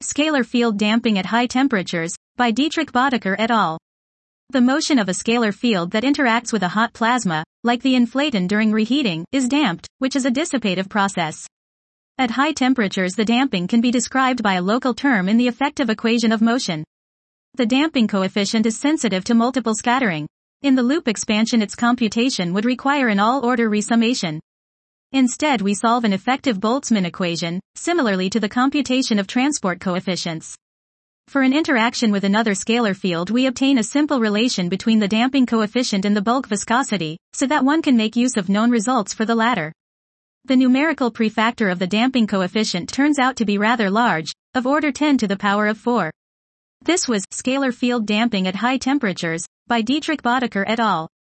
Scalar field damping at high temperatures, by Dietrich Boddicker et al. The motion of a scalar field that interacts with a hot plasma, like the inflaton during reheating, is damped, which is a dissipative process. At high temperatures, the damping can be described by a local term in the effective equation of motion. The damping coefficient is sensitive to multiple scattering. In the loop expansion, its computation would require an all-order resummation. Instead, we solve an effective Boltzmann equation, similarly to the computation of transport coefficients. For an interaction with another scalar field, we obtain a simple relation between the damping coefficient and the bulk viscosity, so that one can make use of known results for the latter. The numerical prefactor of the damping coefficient turns out to be rather large, of order 10 to the power of 4. This was Scalar Field Damping at High Temperatures, by Dietrich Boddicker et al.